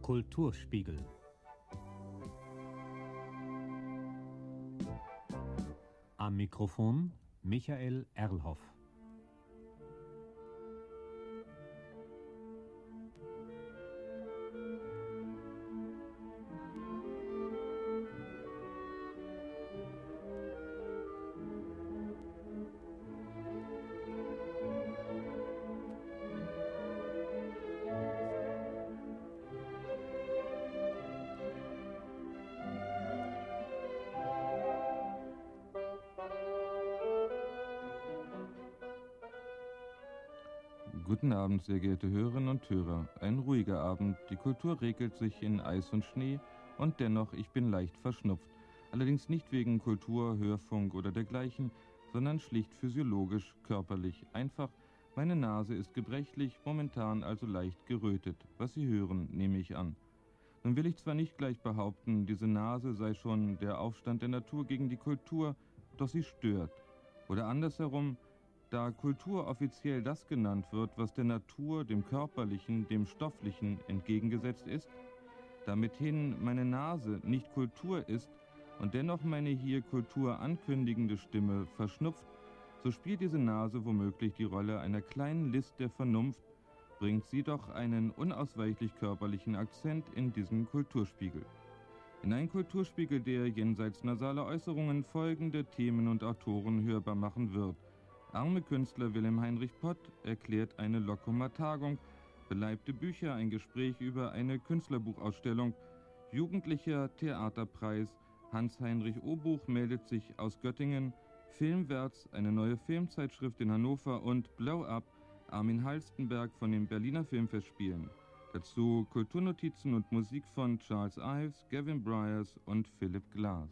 Kulturspiegel. Am Mikrofon Michael Erlhoff. Guten Abend, sehr geehrte Hörerinnen und Hörer. Ein ruhiger Abend, die Kultur regelt sich in Eis und Schnee und dennoch, ich bin leicht verschnupft. Allerdings nicht wegen Kultur, Hörfunk oder dergleichen, sondern schlicht physiologisch, körperlich. Einfach, meine Nase ist gebrechlich, momentan also leicht gerötet. Was Sie hören, nehme ich an. Nun will ich zwar nicht gleich behaupten, diese Nase sei schon der Aufstand der Natur gegen die Kultur, doch sie stört. Oder andersherum, da Kultur offiziell das genannt wird, was der Natur, dem Körperlichen, dem Stofflichen entgegengesetzt ist, damithin meine Nase nicht Kultur ist und dennoch meine hier Kultur ankündigende Stimme verschnupft, so spielt diese Nase womöglich die Rolle einer kleinen List der Vernunft, bringt sie doch einen unausweichlich körperlichen Akzent in diesen Kulturspiegel. In einen Kulturspiegel, der jenseits nasaler Äußerungen folgende Themen und Autoren hörbar machen wird. Arme Künstler Wilhelm Heinrich Pott erklärt eine Lokoma-Tagung, beleibte Bücher, ein Gespräch über eine Künstlerbuchausstellung, Jugendlicher Theaterpreis, Hans-Heinrich Obuch meldet sich aus Göttingen, Filmwärts, eine neue Filmzeitschrift in Hannover und Blow Up, Armin Halstenberg von den Berliner Filmfestspielen. Dazu Kulturnotizen und Musik von Charles Ives, Gavin Bryars und Philip Glass.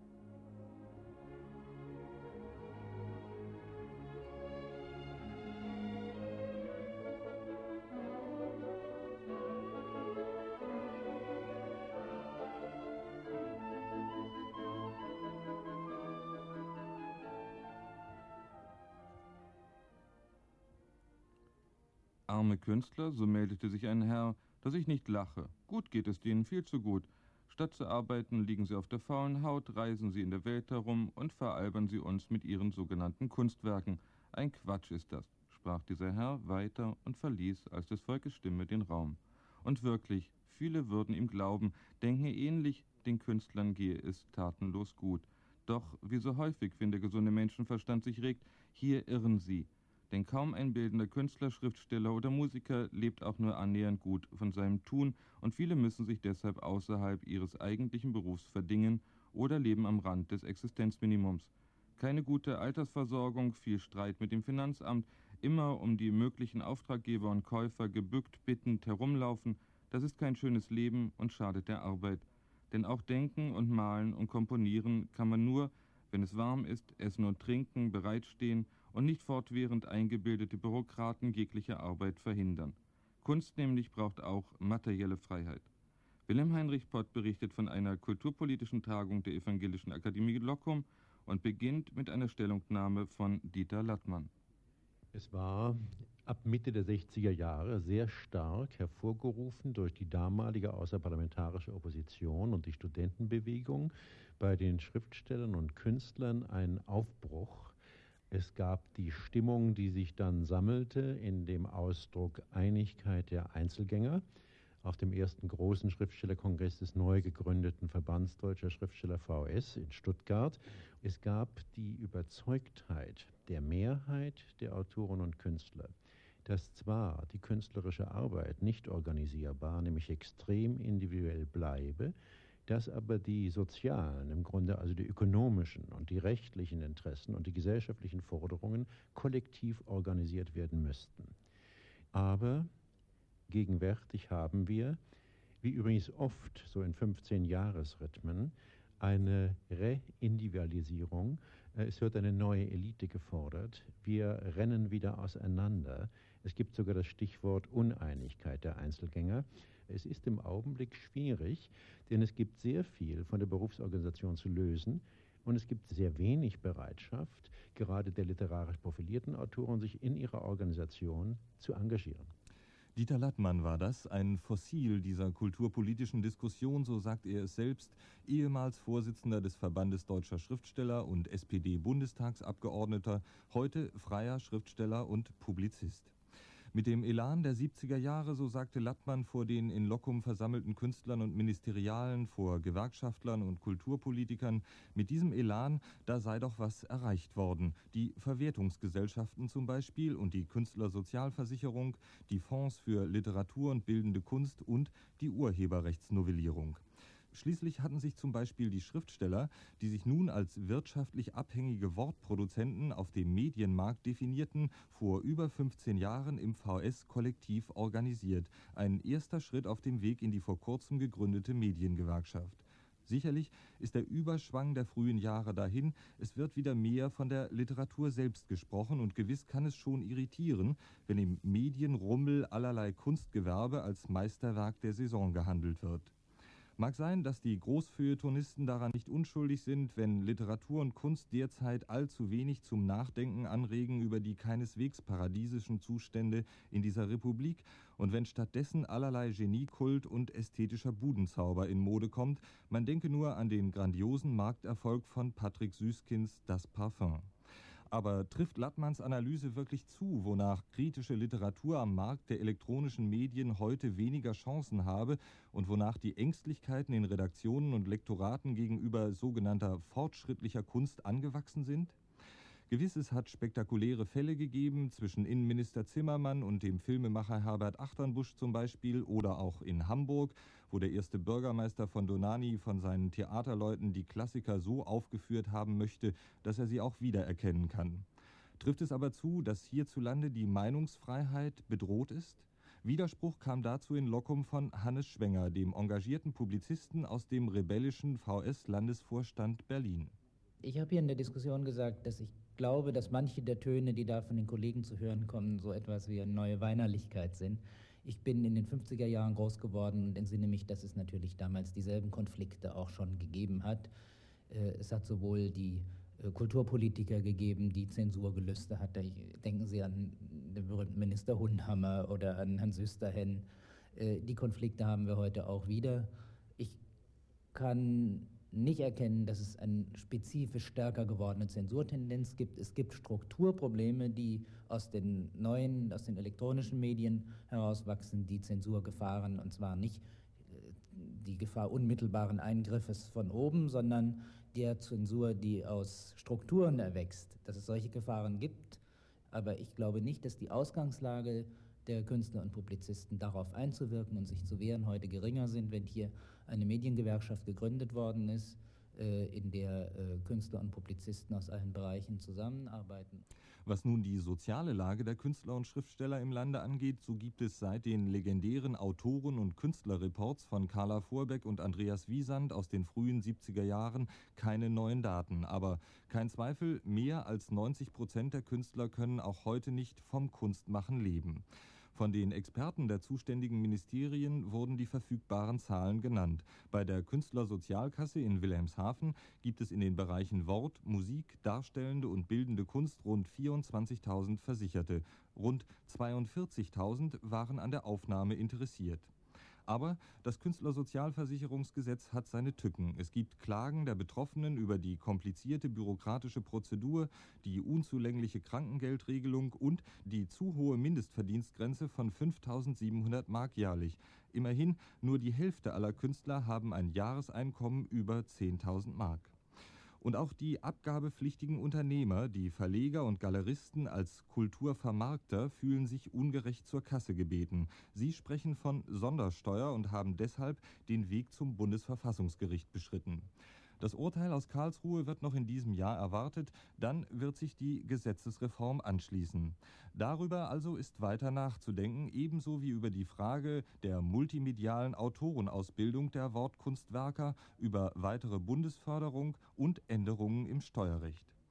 Arme Künstler, so meldete sich ein Herr, dass ich nicht lache. Gut geht es denen, viel zu gut. Statt zu arbeiten, liegen sie auf der faulen Haut, reisen sie in der Welt herum und veralbern sie uns mit ihren sogenannten Kunstwerken. Ein Quatsch ist das, sprach dieser Herr weiter und verließ als des Volkes Stimme den Raum. Und wirklich, viele würden ihm glauben, denken ähnlich, den Künstlern gehe es tatenlos gut. Doch, wie so häufig, wenn der gesunde Menschenverstand sich regt, hier irren sie. Denn kaum ein bildender Künstler, Schriftsteller oder Musiker lebt auch nur annähernd gut von seinem Tun und viele müssen sich deshalb außerhalb ihres eigentlichen Berufs verdingen oder leben am Rand des Existenzminimums. Keine gute Altersversorgung, viel Streit mit dem Finanzamt, immer um die möglichen Auftraggeber und Käufer gebückt, bittend herumlaufen, das ist kein schönes Leben und schadet der Arbeit. Denn auch denken und malen und komponieren kann man nur, wenn es warm ist, essen und trinken, bereitstehen und nicht fortwährend eingebildete Bürokraten jegliche Arbeit verhindern. Kunst nämlich braucht auch materielle Freiheit. Wilhelm Heinrich Pott berichtet von einer kulturpolitischen Tagung der Evangelischen Akademie Loccum und beginnt mit einer Stellungnahme von Dieter Lattmann. Es war ab Mitte der 60er Jahre sehr stark hervorgerufen durch die damalige außerparlamentarische Opposition und die Studentenbewegung bei den Schriftstellern und Künstlern ein Aufbruch. Es gab die Stimmung, die sich dann sammelte in dem Ausdruck Einigkeit der Einzelgänger auf dem ersten großen Schriftstellerkongress des neu gegründeten Verbands Deutscher Schriftsteller VS in Stuttgart. Es gab die Überzeugtheit der Mehrheit der Autoren und Künstler, dass zwar die künstlerische Arbeit nicht organisierbar, nämlich extrem individuell bleibe, dass aber die sozialen, im Grunde also die ökonomischen und die rechtlichen Interessen und die gesellschaftlichen Forderungen kollektiv organisiert werden müssten. Aber gegenwärtig haben wir, wie übrigens oft so in 15-Jahres-Rhythmen, eine Reindividualisierung. Es wird eine neue Elite gefordert. Wir rennen wieder auseinander. Es gibt sogar das Stichwort Uneinigkeit der Einzelgänger. Es ist im Augenblick schwierig, denn es gibt sehr viel von der Berufsorganisation zu lösen. Und es gibt sehr wenig Bereitschaft, gerade der literarisch profilierten Autoren, sich in ihrer Organisation zu engagieren. Dieter Lattmann war das, ein Fossil dieser kulturpolitischen Diskussion, so sagt er es selbst, ehemals Vorsitzender des Verbandes Deutscher Schriftsteller und SPD-Bundestagsabgeordneter, heute freier Schriftsteller und Publizist. Mit dem Elan der 70er Jahre, so sagte Lattmann vor den in Loccum versammelten Künstlern und Ministerialen, vor Gewerkschaftlern und Kulturpolitikern, mit diesem Elan, da sei doch was erreicht worden. Die Verwertungsgesellschaften zum Beispiel und die Künstlersozialversicherung, die Fonds für Literatur und bildende Kunst und die Urheberrechtsnovellierung. Schließlich hatten sich zum Beispiel die Schriftsteller, die sich nun als wirtschaftlich abhängige Wortproduzenten auf dem Medienmarkt definierten, vor über 15 Jahren im VS kollektiv organisiert. Ein erster Schritt auf dem Weg in die vor kurzem gegründete Mediengewerkschaft. Sicherlich ist der Überschwang der frühen Jahre dahin, es wird wieder mehr von der Literatur selbst gesprochen und gewiss kann es schon irritieren, wenn im Medienrummel allerlei Kunstgewerbe als Meisterwerk der Saison gehandelt wird. Mag sein, dass die Großfeuilletonisten daran nicht unschuldig sind, wenn Literatur und Kunst derzeit allzu wenig zum Nachdenken anregen über die keineswegs paradiesischen Zustände in dieser Republik und wenn stattdessen allerlei Geniekult und ästhetischer Budenzauber in Mode kommt. Man denke nur an den grandiosen Markterfolg von Patrick Süskins Das Parfum. Aber trifft Lattmanns Analyse wirklich zu, wonach kritische Literatur am Markt der elektronischen Medien heute weniger Chancen habe und wonach die Ängstlichkeiten in Redaktionen und Lektoraten gegenüber sogenannter fortschrittlicher Kunst angewachsen sind? Gewiss, es hat spektakuläre Fälle gegeben, zwischen Innenminister Zimmermann und dem Filmemacher Herbert Achternbusch zum Beispiel, oder auch in Hamburg, wo der erste Bürgermeister von Donani von seinen Theaterleuten die Klassiker so aufgeführt haben möchte, dass er sie auch wiedererkennen kann. Trifft es aber zu, dass hierzulande die Meinungsfreiheit bedroht ist? Widerspruch kam dazu in Loccum von Hannes Schwenger, dem engagierten Publizisten aus dem rebellischen VS-Landesvorstand Berlin. Ich habe hier in der Diskussion gesagt, dass ich glaube, dass manche der Töne, die da von den Kollegen zu hören kommen, so etwas wie eine neue Weinerlichkeit sind. Ich bin in den 50er Jahren groß geworden und entsinne mich, dass es natürlich damals dieselben Konflikte auch schon gegeben hat. Es hat sowohl die Kulturpolitiker gegeben, die Zensurgelüste hatten. Denken Sie an den berühmten Minister Hundhammer oder an Herrn Süsterhen. Die Konflikte haben wir heute auch wieder. Ich kann nicht erkennen, dass es eine spezifisch stärker gewordene Zensurtendenz gibt. Es gibt Strukturprobleme, die aus den elektronischen Medien herauswachsen, die Zensurgefahren, und zwar nicht die Gefahr unmittelbaren Eingriffes von oben, sondern der Zensur, die aus Strukturen erwächst, dass es solche Gefahren gibt. Aber ich glaube nicht, dass die Ausgangslage der Künstler und Publizisten darauf einzuwirken und sich zu wehren heute geringer sind, wenn hier eine Mediengewerkschaft gegründet worden ist, in der Künstler und Publizisten aus allen Bereichen zusammenarbeiten. Was nun die soziale Lage der Künstler und Schriftsteller im Lande angeht, so gibt es seit den legendären Autoren- und Künstlerreports von Carla Vorbeck und Andreas Wiesand aus den frühen 70er Jahren keine neuen Daten. Aber kein Zweifel, mehr als 90% der Künstler können auch heute nicht vom Kunstmachen leben. Von den Experten der zuständigen Ministerien wurden die verfügbaren Zahlen genannt. Bei der Künstlersozialkasse in Wilhelmshaven gibt es in den Bereichen Wort, Musik, darstellende und bildende Kunst rund 24.000 Versicherte. Rund 42.000 waren an der Aufnahme interessiert. Aber das Künstlersozialversicherungsgesetz hat seine Tücken. Es gibt Klagen der Betroffenen über die komplizierte bürokratische Prozedur, die unzulängliche Krankengeldregelung und die zu hohe Mindestverdienstgrenze von 5.700 Mark jährlich. Immerhin, nur die Hälfte aller Künstler haben ein Jahreseinkommen über 10.000 Mark. Und auch die abgabepflichtigen Unternehmer, die Verleger und Galeristen als Kulturvermarkter, fühlen sich ungerecht zur Kasse gebeten. Sie sprechen von Sondersteuer und haben deshalb den Weg zum Bundesverfassungsgericht beschritten. Das Urteil aus Karlsruhe wird noch in diesem Jahr erwartet, dann wird sich die Gesetzesreform anschließen. Darüber also ist weiter nachzudenken, ebenso wie über die Frage der multimedialen Autorenausbildung der Wortkunstwerker, über weitere Bundesförderung und Änderungen im Steuerrecht.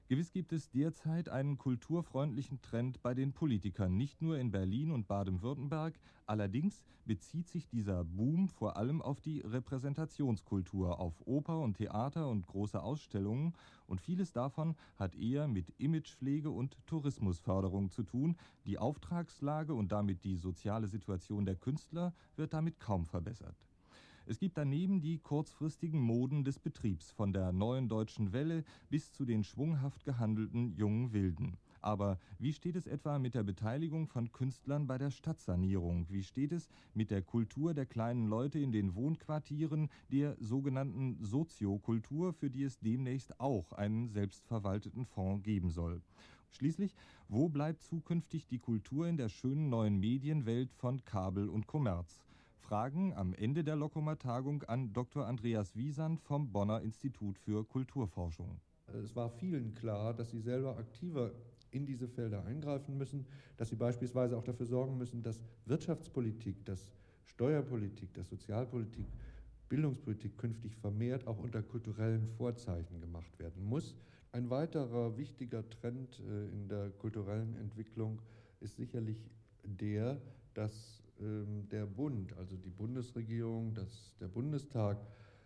Gewiss gibt es derzeit einen kulturfreundlichen Trend bei den Politikern, nicht nur in Berlin und Baden-Württemberg. Allerdings bezieht sich dieser Boom vor allem auf die Repräsentationskultur, auf Oper und Theater und große Ausstellungen. Und vieles davon hat eher mit Imagepflege und Tourismusförderung zu tun. Die Auftragslage und damit die soziale Situation der Künstler wird damit kaum verbessert. Es gibt daneben die kurzfristigen Moden des Betriebs, von der Neuen Deutschen Welle bis zu den schwunghaft gehandelten Jungen Wilden. Aber wie steht es etwa mit der Beteiligung von Künstlern bei der Stadtsanierung? Wie steht es mit der Kultur der kleinen Leute in den Wohnquartieren, der sogenannten Soziokultur, für die es demnächst auch einen selbstverwalteten Fonds geben soll? Schließlich, wo bleibt zukünftig die Kultur in der schönen neuen Medienwelt von Kabel und Kommerz? Fragen am Ende der Lokoma-Tagung an Dr. Andreas Wiesand vom Bonner Institut für Kulturforschung. Es war vielen klar, dass sie selber aktiver in diese Felder eingreifen müssen, dass sie beispielsweise auch dafür sorgen müssen, dass Wirtschaftspolitik, dass Steuerpolitik, dass Sozialpolitik, Bildungspolitik künftig vermehrt auch unter kulturellen Vorzeichen gemacht werden muss. Ein weiterer wichtiger Trend in der kulturellen Entwicklung ist sicherlich der, dass der Bund, also die Bundesregierung, dass der Bundestag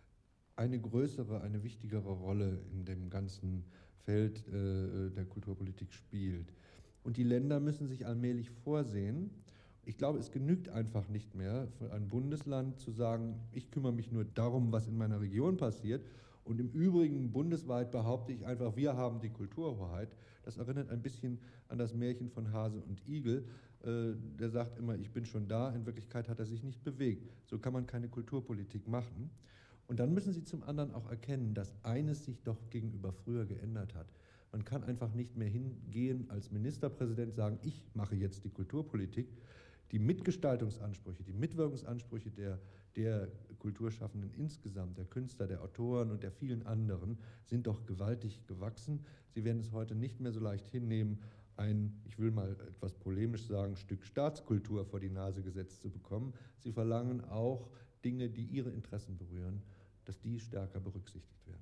eine größere, eine wichtigere Rolle in dem ganzen Feld der Kulturpolitik spielt. Und die Länder müssen sich allmählich vorsehen. Ich glaube, es genügt einfach nicht mehr für ein Bundesland zu sagen, ich kümmere mich nur darum, was in meiner Region passiert. Und im Übrigen bundesweit behaupte ich einfach, wir haben die Kulturhoheit. Das erinnert ein bisschen an das Märchen von Hase und Igel. Der sagt immer, ich bin schon da. In Wirklichkeit hat er sich nicht bewegt. So kann man keine Kulturpolitik machen. Und dann müssen Sie zum anderen auch erkennen, dass eines sich doch gegenüber früher geändert hat. Man kann einfach nicht mehr hingehen als Ministerpräsident sagen, ich mache jetzt die Kulturpolitik. Die Mitgestaltungsansprüche, die Mitwirkungsansprüche der Kulturschaffenden insgesamt, der Künstler, der Autoren und der vielen anderen, sind doch gewaltig gewachsen. Sie werden es heute nicht mehr so leicht hinnehmen, ich will mal etwas polemisch sagen, Stück Staatskultur vor die Nase gesetzt zu bekommen. Sie verlangen auch Dinge, die ihre Interessen berühren, dass die stärker berücksichtigt werden.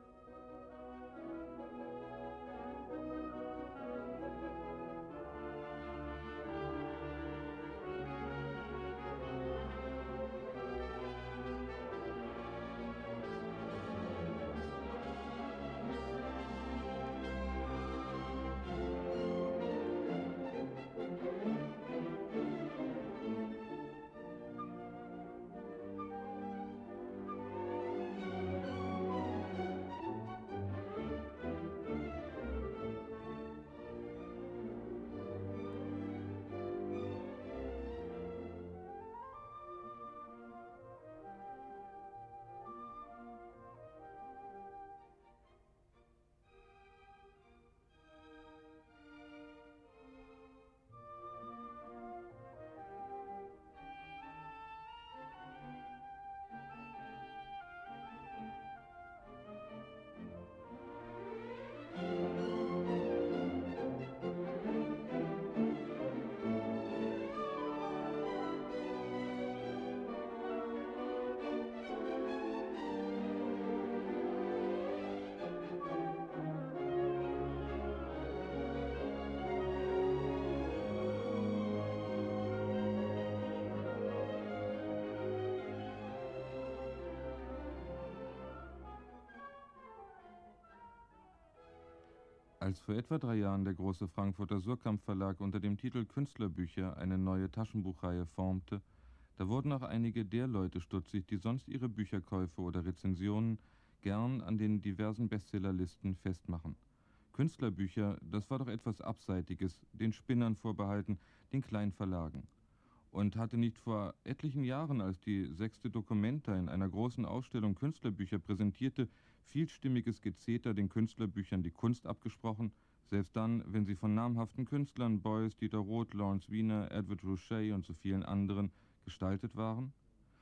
Als vor etwa 3 Jahren der große Frankfurter Suhrkamp Verlag unter dem Titel Künstlerbücher eine neue Taschenbuchreihe formte, da wurden auch einige der Leute stutzig, die sonst ihre Bücherkäufe oder Rezensionen gern an den diversen Bestsellerlisten festmachen. Künstlerbücher, das war doch etwas Abseitiges, den Spinnern vorbehalten, den kleinen Verlagen. Und hatte nicht vor etlichen Jahren, als die 6. Documenta in einer großen Ausstellung Künstlerbücher präsentierte, vielstimmiges Gezeter den Künstlerbüchern die Kunst abgesprochen, selbst dann, wenn sie von namhaften Künstlern Beuys, Dieter Roth, Lawrence Wiener, Edward Rouchet und so vielen anderen gestaltet waren?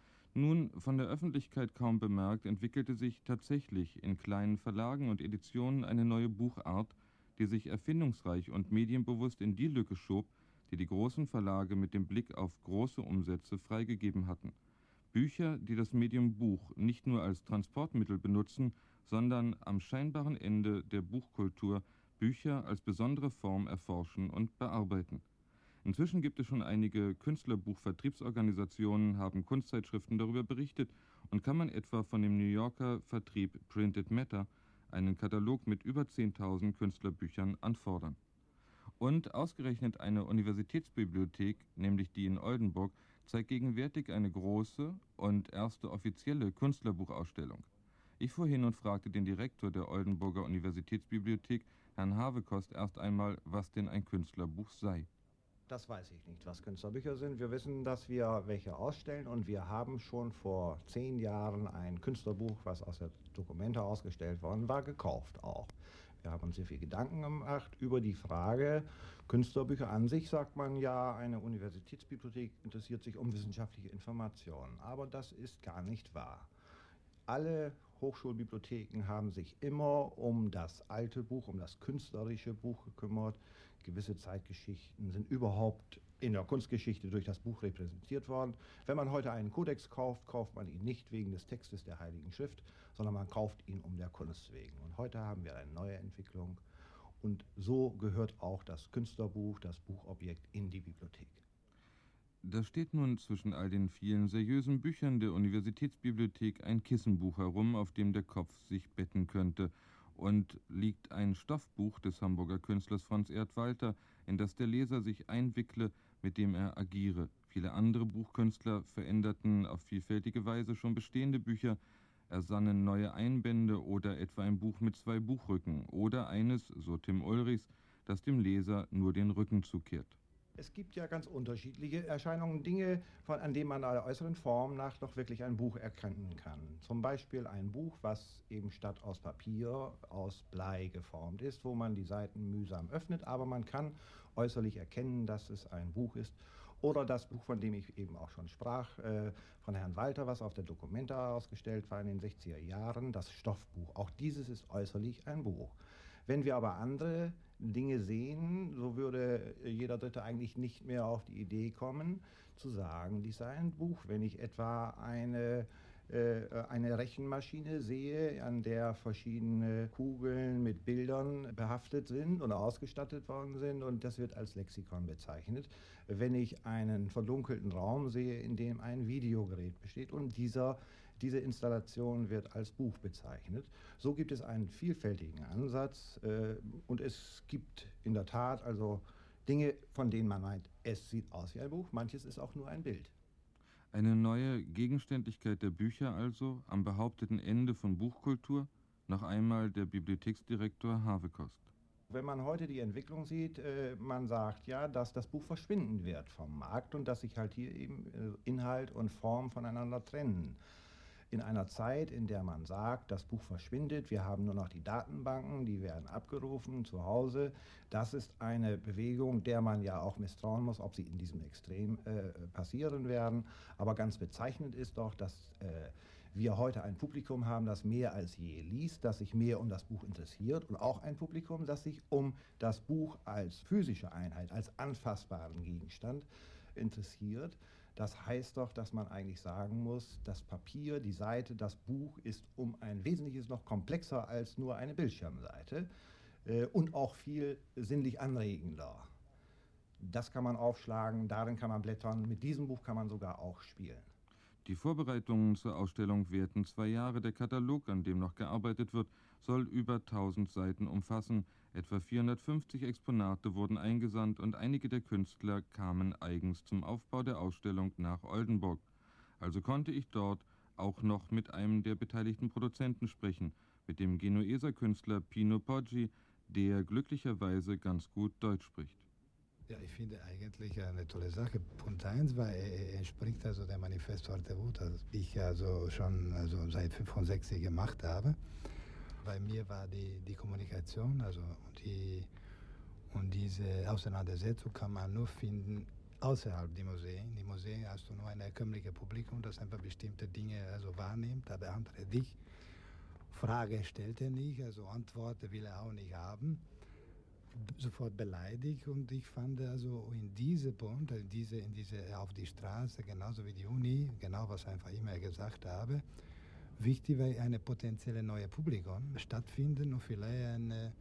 Nun, von der Öffentlichkeit kaum bemerkt, entwickelte sich tatsächlich in kleinen Verlagen und Editionen eine neue Buchart, die sich erfindungsreich und medienbewusst in die Lücke schob, die die großen Verlage mit dem Blick auf große Umsätze freigegeben hatten. Bücher, die das Medium Buch nicht nur als Transportmittel benutzen, sondern am scheinbaren Ende der Buchkultur Bücher als besondere Form erforschen und bearbeiten. Inzwischen gibt es schon einige Künstlerbuchvertriebsorganisationen, haben Kunstzeitschriften darüber berichtet und kann man etwa von dem New Yorker Vertrieb Printed Matter einen Katalog mit über 10.000 Künstlerbüchern anfordern. Und ausgerechnet eine Universitätsbibliothek, nämlich die in Oldenburg, zeigt gegenwärtig eine große und erste offizielle Künstlerbuchausstellung. Ich fuhr hin und fragte den Direktor der Oldenburger Universitätsbibliothek, Herrn Havekost, erst einmal, was denn ein Künstlerbuch sei. Das weiß ich nicht, was Künstlerbücher sind. Wir wissen, dass wir welche ausstellen und wir haben schon vor 10 Jahren ein Künstlerbuch, was aus der Dokumente ausgestellt worden war, gekauft auch. Wir haben uns sehr viel Gedanken gemacht über die Frage, Künstlerbücher an sich sagt man ja, eine Universitätsbibliothek interessiert sich um wissenschaftliche Informationen, aber das ist gar nicht wahr. Alle Hochschulbibliotheken haben sich immer um das alte Buch, um das künstlerische Buch gekümmert. Gewisse Zeitgeschichten sind überhaupt in der Kunstgeschichte durch das Buch repräsentiert worden. Wenn man heute einen Kodex kauft, kauft man ihn nicht wegen des Textes der Heiligen Schrift, sondern man kauft ihn um der Kunst wegen. Und heute haben wir eine neue Entwicklung und so gehört auch das Künstlerbuch, das Buchobjekt in die Bibliothek. Da steht nun zwischen all den vielen seriösen Büchern der Universitätsbibliothek ein Kissenbuch herum, auf dem der Kopf sich betten könnte, und liegt ein Stoffbuch des Hamburger Künstlers Franz Erd Walter, in das der Leser sich einwickle, mit dem er agiere. Viele andere Buchkünstler veränderten auf vielfältige Weise schon bestehende Bücher, ersannen neue Einbände oder etwa ein Buch mit 2 Buchrücken oder eines, so Tim Ulrichs, das dem Leser nur den Rücken zukehrt. Es gibt ja ganz unterschiedliche Erscheinungen, Dinge, an denen man der äußeren Form nach noch wirklich ein Buch erkennen kann. Zum Beispiel ein Buch, was eben statt aus Papier aus Blei geformt ist, wo man die Seiten mühsam öffnet, aber man kann äußerlich erkennen, dass es ein Buch ist. Oder das Buch, von dem ich eben auch schon sprach, von Herrn Walter, was auf der Documenta ausgestellt war in den 60er Jahren, das Stoffbuch. Auch dieses ist äußerlich ein Buch. Wenn wir aber andere Dinge sehen, so würde jeder Dritte eigentlich nicht mehr auf die Idee kommen, zu sagen, dies sei ein Buch. Wenn ich etwa eine Rechenmaschine sehe, an der verschiedene Kugeln mit Bildern behaftet sind und ausgestattet worden sind und das wird als Lexikon bezeichnet. Wenn ich einen verdunkelten Raum sehe, in dem ein Videogerät besteht und diese Installation wird als Buch bezeichnet. So gibt es einen vielfältigen Ansatz und es gibt in der Tat also Dinge, von denen man meint, es sieht aus wie ein Buch, manches ist auch nur ein Bild. Eine neue Gegenständlichkeit der Bücher also, am behaupteten Ende von Buchkultur, noch einmal der Bibliotheksdirektor Havekost. Wenn man heute die Entwicklung sieht, man sagt ja, dass das Buch verschwinden wird vom Markt und dass sich halt hier eben Inhalt und Form voneinander trennen. In einer Zeit, in der man sagt, das Buch verschwindet, wir haben nur noch die Datenbanken, die werden abgerufen zu Hause. Das ist eine Bewegung, der man ja auch misstrauen muss, ob sie in diesem Extrem passieren werden. Aber ganz bezeichnend ist doch, dass wir heute ein Publikum haben, das mehr als je liest, das sich mehr um das Buch interessiert und auch ein Publikum, das sich um das Buch als physische Einheit, als anfassbaren Gegenstand interessiert. Das heißt doch, dass man eigentlich sagen muss, das Papier, die Seite, das Buch ist um ein Wesentliches noch komplexer als nur eine Bildschirmseite und auch viel sinnlich anregender. Das kann man aufschlagen, darin kann man blättern, mit diesem Buch kann man sogar auch spielen. Die Vorbereitungen zur Ausstellung währten 2 Jahre. Der Katalog, an dem noch gearbeitet wird, soll über 1000 Seiten umfassen. Etwa 450 Exponate wurden eingesandt und einige der Künstler kamen eigens zum Aufbau der Ausstellung nach Oldenburg. Also konnte ich dort auch noch mit einem der beteiligten Produzenten sprechen, mit dem Genueser Künstler Pino Poggi, der glücklicherweise ganz gut Deutsch spricht. Ja, ich finde eigentlich eine tolle Sache. Punkt 1 war, er entspricht also der Manifest Hortewut, das ich also schon seit 65 gemacht habe. Bei mir war die Kommunikation, und diese Auseinandersetzung kann man nur finden außerhalb der Museen. Die Museen hast du nur ein herkömmliches Publikum, das einfach bestimmte Dinge wahrnimmt, aber andere dich. Frage stellt er nicht, also Antworten will er auch nicht haben. Sofort beleidigt und ich fand also in diese Punkt, auf die Straße, genauso wie die Uni, genau was ich einfach immer gesagt habe, wichtig war eine potenzielle neue Publikum stattfinden und vielleicht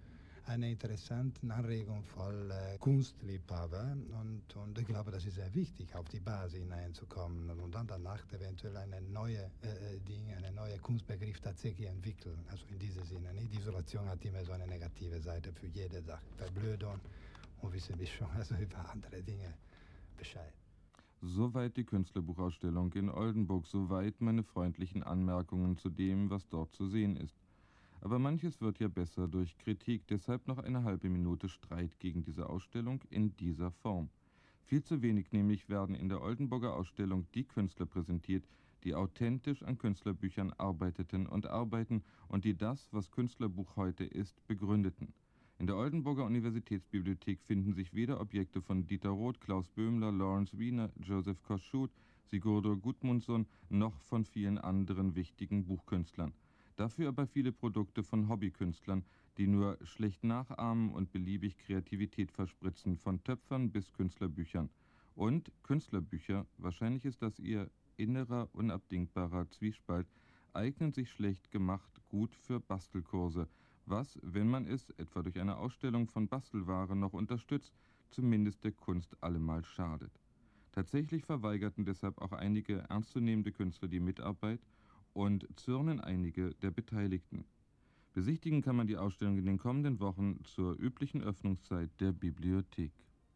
eine interessante, anregungsvolle Kunstliebhaber und ich glaube, das ist sehr wichtig, auf die Basis hineinzukommen und dann danach eventuell eine neue einen neuen Kunstbegriff tatsächlich entwickeln. Also in diesem Sinne. Nicht? Die Isolation hat immer so eine negative Seite für jede Sache. Verblödung und wissen wir schon also über andere Dinge Bescheid. Soweit die Künstlerbuchausstellung in Oldenburg, soweit meine freundlichen Anmerkungen zu dem, was dort zu sehen ist. Aber manches wird ja besser durch Kritik, deshalb noch eine halbe Minute Streit gegen diese Ausstellung in dieser Form. Viel zu wenig nämlich werden in der Oldenburger Ausstellung die Künstler präsentiert, die authentisch an Künstlerbüchern arbeiteten und arbeiten und die das, was Künstlerbuch heute ist, begründeten. In der Oldenburger Universitätsbibliothek finden sich weder Objekte von Dieter Roth, Klaus Böhmler, Lawrence Wiener, Joseph Kossuth, Sigurdur Gudmundsson noch von vielen anderen wichtigen Buchkünstlern. Dafür aber viele Produkte von Hobbykünstlern, die nur schlecht nachahmen und beliebig Kreativität verspritzen, von Töpfern bis Künstlerbüchern. Und Künstlerbücher, wahrscheinlich ist das ihr innerer, unabdingbarer Zwiespalt, eignen sich schlecht gemacht gut für Bastelkurse, was, wenn man es etwa durch eine Ausstellung von Bastelware noch unterstützt, zumindest der Kunst allemal schadet. Tatsächlich verweigerten deshalb auch einige ernstzunehmende Künstler die Mitarbeit und zürnen einige der Beteiligten. Besichtigen kann man die Ausstellung in den kommenden Wochen zur üblichen Öffnungszeit der Bibliothek.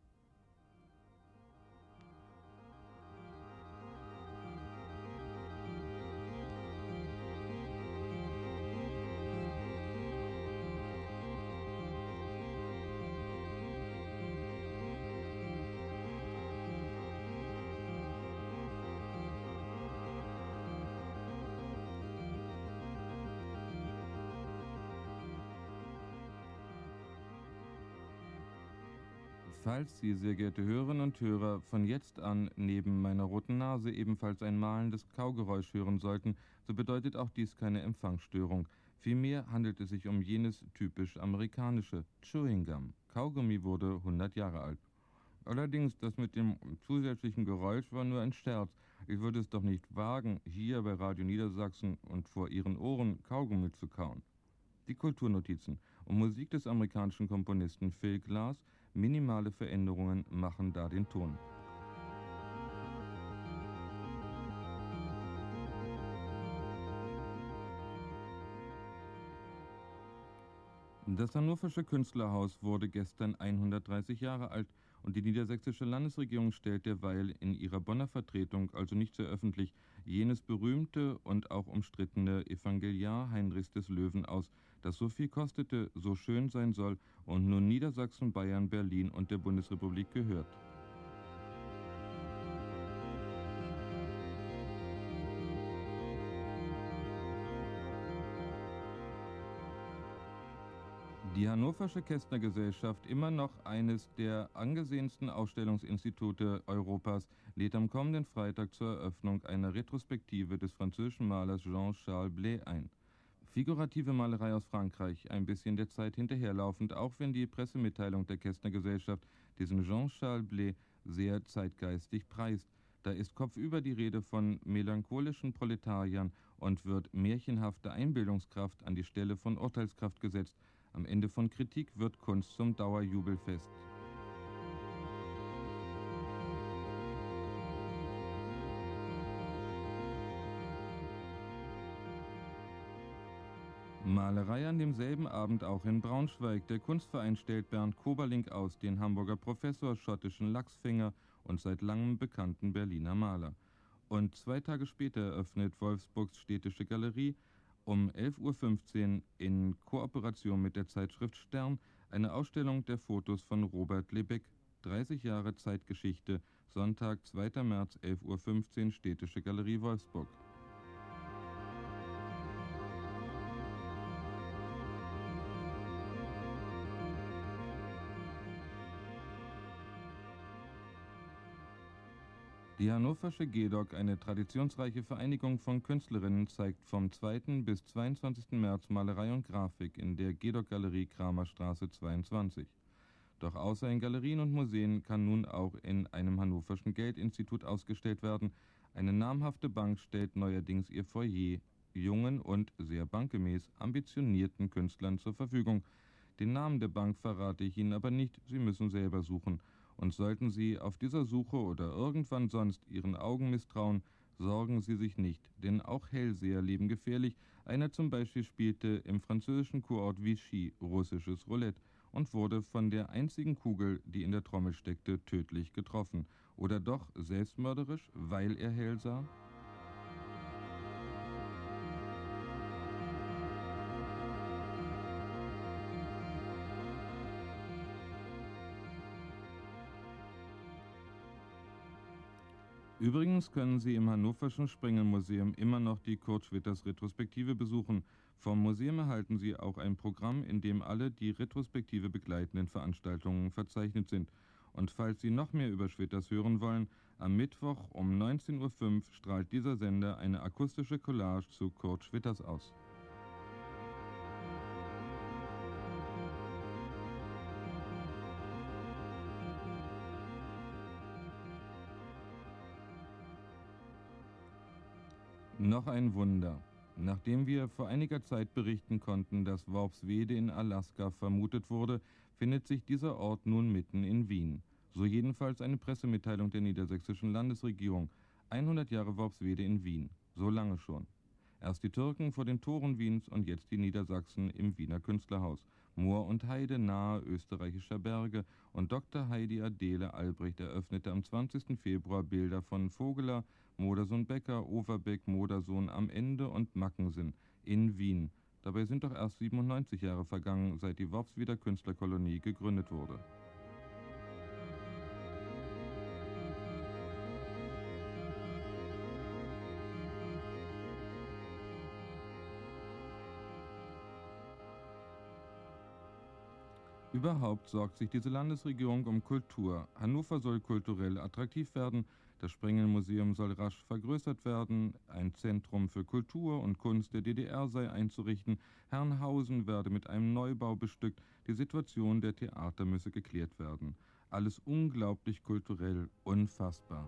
Falls Sie, sehr geehrte Hörerinnen und Hörer, von jetzt an neben meiner roten Nase ebenfalls ein malendes Kaugeräusch hören sollten, so bedeutet auch dies keine Empfangsstörung. Vielmehr handelt es sich um jenes typisch amerikanische Chewing Gum. Kaugummi wurde 100 Jahre alt. Allerdings, das mit dem zusätzlichen Geräusch war nur ein Scherz. Ich würde es doch nicht wagen, hier bei Radio Niedersachsen und vor Ihren Ohren Kaugummi zu kauen. Die Kulturnotizen und Musik des amerikanischen Komponisten Phil Glass. Minimale Veränderungen machen da den Ton. Das Hannoversche Künstlerhaus wurde gestern 130 Jahre alt und die niedersächsische Landesregierung stellt derweil in ihrer Bonner Vertretung, also nicht sehr öffentlich, jenes berühmte und auch umstrittene Evangeliar Heinrichs des Löwen aus, das so viel kostete, so schön sein soll und nun Niedersachsen, Bayern, Berlin und der Bundesrepublik gehört. Die Hannoversche Kästner-Gesellschaft, immer noch eines der angesehensten Ausstellungsinstitute Europas, lädt am kommenden Freitag zur Eröffnung einer Retrospektive des französischen Malers Jean-Charles Blé ein. Figurative Malerei aus Frankreich, ein bisschen der Zeit hinterherlaufend, auch wenn die Pressemitteilung der Kästner-Gesellschaft diesen Jean-Charles Blé sehr zeitgeistig preist. Da ist kopfüber die Rede von melancholischen Proletariern und wird märchenhafte Einbildungskraft an die Stelle von Urteilskraft gesetzt. Am Ende von Kritik wird Kunst zum Dauerjubelfest. Malerei an demselben Abend auch in Braunschweig. Der Kunstverein stellt Bernd Koberling aus, den Hamburger Professor, schottischen Lachsfänger und seit langem bekannten Berliner Maler. Und 2 Tage später eröffnet Wolfsburgs Städtische Galerie um 11:15 Uhr in Kooperation mit der Zeitschrift Stern eine Ausstellung der Fotos von Robert Lebeck. 30 Jahre Zeitgeschichte, Sonntag, 2. März, 11:15 Uhr, Städtische Galerie Wolfsburg. Die Hannoversche GEDOC, eine traditionsreiche Vereinigung von Künstlerinnen, zeigt vom 2. bis 22. März Malerei und Grafik in der GEDOC-Galerie Kramerstraße 22. Doch außer in Galerien und Museen kann nun auch in einem hannoverschen Geldinstitut ausgestellt werden. Eine namhafte Bank stellt neuerdings ihr Foyer jungen und, sehr bankgemäß, ambitionierten Künstlern zur Verfügung. Den Namen der Bank verrate ich Ihnen aber nicht, Sie müssen selber suchen. Und sollten Sie auf dieser Suche oder irgendwann sonst Ihren Augen misstrauen, sorgen Sie sich nicht, denn auch Hellseher leben gefährlich. Einer zum Beispiel spielte im französischen Kurort Vichy russisches Roulette und wurde von der einzigen Kugel, die in der Trommel steckte, tödlich getroffen. Oder doch selbstmörderisch, weil er hell sah? Übrigens können Sie im Hannoverschen Sprengelmuseum immer noch die Kurt Schwitters Retrospektive besuchen. Vom Museum erhalten Sie auch ein Programm, in dem alle die Retrospektive begleitenden Veranstaltungen verzeichnet sind. Und falls Sie noch mehr über Schwitters hören wollen, am Mittwoch um 19:05 Uhr strahlt dieser Sender eine akustische Collage zu Kurt Schwitters aus. Noch ein Wunder. Nachdem wir vor einiger Zeit berichten konnten, dass Worpswede in Alaska vermutet wurde, findet sich dieser Ort nun mitten in Wien. So jedenfalls eine Pressemitteilung der niedersächsischen Landesregierung. 100 Jahre Worpswede in Wien. So lange schon. Erst die Türken vor den Toren Wiens und jetzt die Niedersachsen im Wiener Künstlerhaus. Moor und Heide nahe österreichischer Berge und Dr. Heidi Adele Albrecht eröffnete am 20. Februar Bilder von Vogeler, Modersohn-Becker, Overbeck, Modersohn am Ende und Mackensen in Wien. Dabei sind doch erst 97 Jahre vergangen, seit die Worpsweder Künstlerkolonie gegründet wurde. Überhaupt sorgt sich diese Landesregierung um Kultur. Hannover soll kulturell attraktiv werden, das Sprengelmuseum soll rasch vergrößert werden, ein Zentrum für Kultur und Kunst der DDR sei einzurichten, Herrenhausen werde mit einem Neubau bestückt, die Situation der Theater müsse geklärt werden. Alles unglaublich kulturell, unfassbar.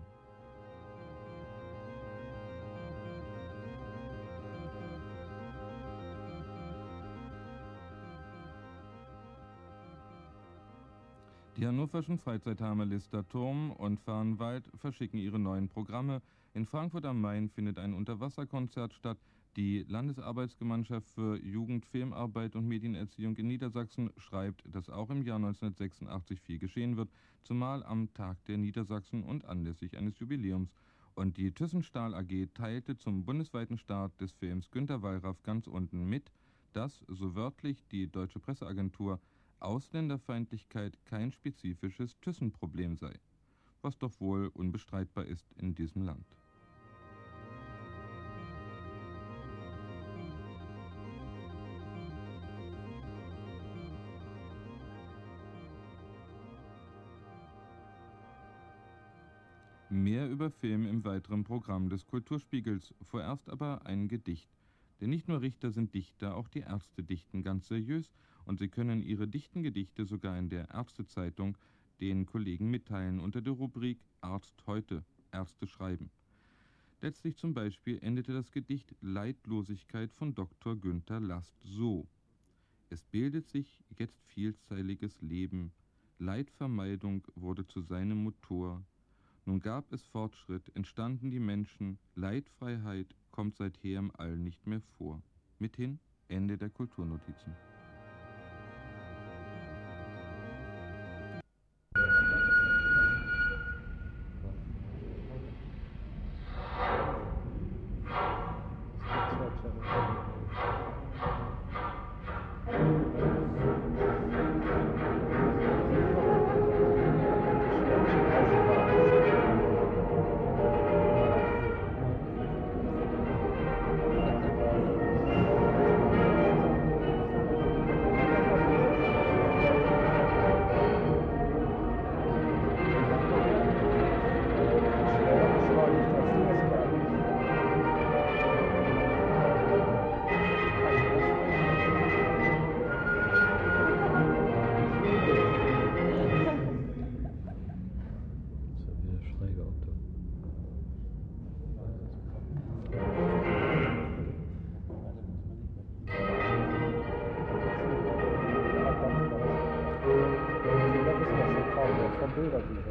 Die hannoverschen Freizeitheime Lister Turm und Farnwald verschicken ihre neuen Programme. In Frankfurt am Main findet ein Unterwasserkonzert statt. Die Landesarbeitsgemeinschaft für Jugend, Filmarbeit und Medienerziehung in Niedersachsen schreibt, dass auch im Jahr 1986 viel geschehen wird, zumal am Tag der Niedersachsen und anlässlich eines Jubiläums. Und die Thyssenstahl AG teilte zum bundesweiten Start des Films Günter Wallraff ganz unten mit, dass, so wörtlich die Deutsche Presseagentur, Ausländerfeindlichkeit kein spezifisches Thyssen-Problem sei, was doch wohl unbestreitbar ist in diesem Land. Mehr über Film im weiteren Programm des Kulturspiegels, vorerst aber ein Gedicht. Denn nicht nur Richter sind Dichter, auch die Ärzte dichten ganz seriös und sie können ihre dichten Gedichte sogar in der Ärztezeitung den Kollegen mitteilen unter der Rubrik Arzt heute, Ärzte schreiben. Letztlich zum Beispiel endete das Gedicht Leidlosigkeit von Dr. Günther Last so: Es bildet sich jetzt vielzeiliges Leben, Leidvermeidung wurde zu seinem Motor. Nun gab es Fortschritt, entstanden die Menschen, Leidfreiheit kommt seither im All nicht mehr vor. Mithin Ende der Kulturnotizen. Bilder sieht.